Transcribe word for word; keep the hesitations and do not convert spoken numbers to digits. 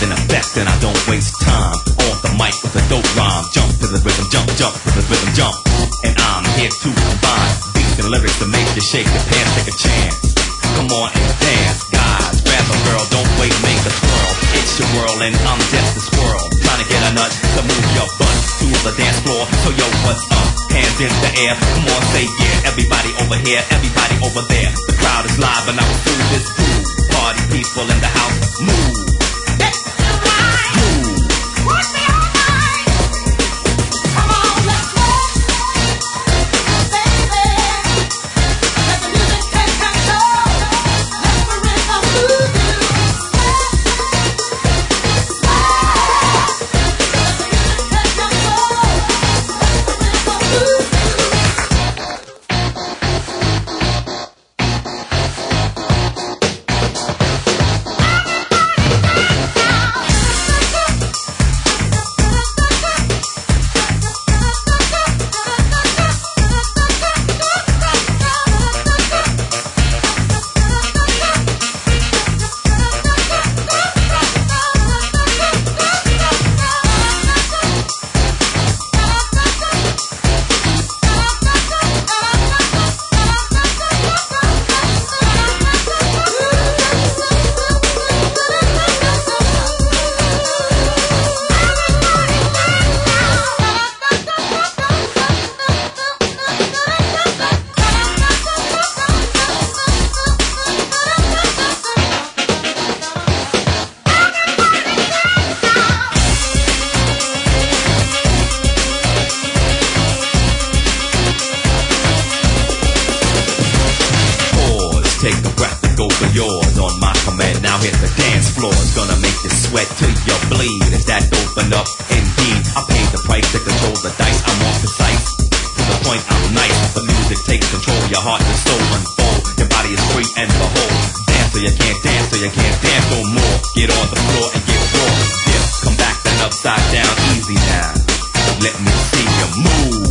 in effect and I don't waste time. On the mic with a dope rhyme. Jump to the rhythm, jump, jump to the rhythm, jump. And I'm here to combine beats and lyrics to make you shake your pants, take a chance. Come on and dance, guys, grab a girl, don't wait, make a twirl. It's your world and I'm just a squirrel, trying to get a nut to move your butt to the dance floor. So yo, what's up? Hands in the air, come on, say yeah. Everybody over here, everybody over there. The crowd is live and I will do this groove. Party people in the house, move. Let's ride. Move. Rock me all night. Come on, let's rock, baby. Let the music take control. Let the rhythm move you. Let the music take control. Let the rhythm move you. Take a breath and go for yours on my command. Now hit the dance floor. It's gonna make you sweat till you bleed. Is that open up? Indeed, I paid the price to control the dice. I'm more precise. To the point, I'm nice. The music takes control. Your heart and soul unfold. Your body is free and behold. Dance till you can't dance till you can't dance no more. Get on the floor and get raw. Dip, come back then upside down. Easy now. Let me see you move.